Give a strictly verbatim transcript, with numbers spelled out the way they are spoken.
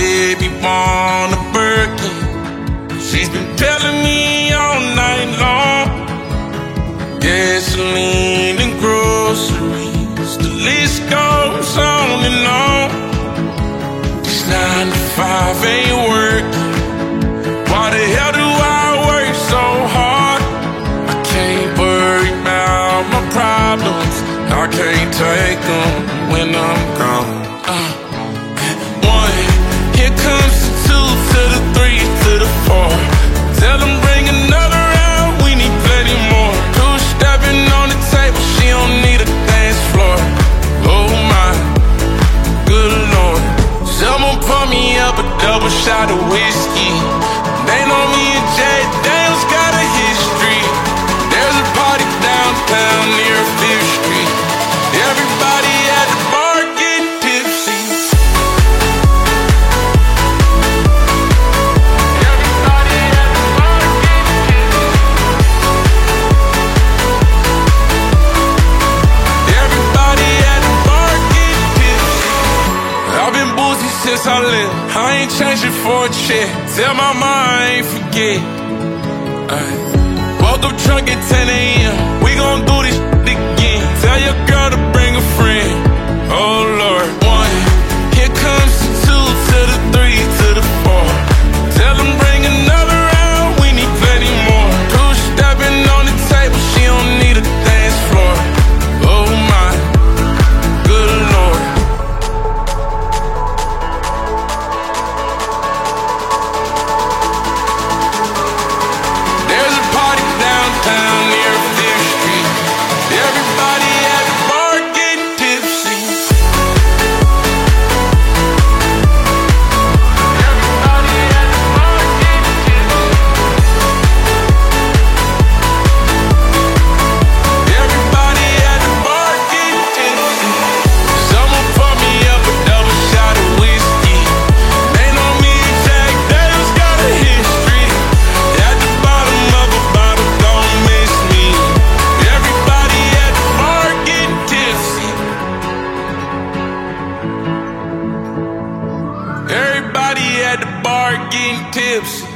baby born a Birkin. She's been telling me all night long. Gasoline and groceries, the list goes on and on. This nine to five ain't working. Why the hell do I work so hard? I can't worry about my problems, I can't take them when I'm gone. uh. One, here comes the two to the three to the four. Tell them bring another round, we need plenty more. Two stepping on the table, she don't need a dance floor. Oh my, good Lord. Someone pour me up a double shot of whiskey. They know me and Jay Daniels got a history. There's a party downtown near Fifth Street. Everybody at the bar getting tipsy. Everybody at the bar getting tipsy. Everybody at the bar getting tipsy. I've been boozy since I left, I ain't changing for a check. Tell my mom I ain't forget. Ay. Woke up drunk at ten a m We gon' do this shit again. Tell your girl to bring a friend. Oh Lord. One, here comes the two to the three to the four. Tell them bring another round, we need plenty more. Two stepping on the table, she don't need a dance floor. Oh my, good Lord. There's a party downtown near Fifth Street. Everybody at the bar getting tipsy. Everybody at the bar getting tipsy. Everybody at the bar getting tipsy. Someone pour me up a double shot of whiskey. They know me and Jack Daniels got a history. At the bottom of a bottle, don't miss me. Everybody at the bar getting tipsy. Everybody at the bar getting tipsy.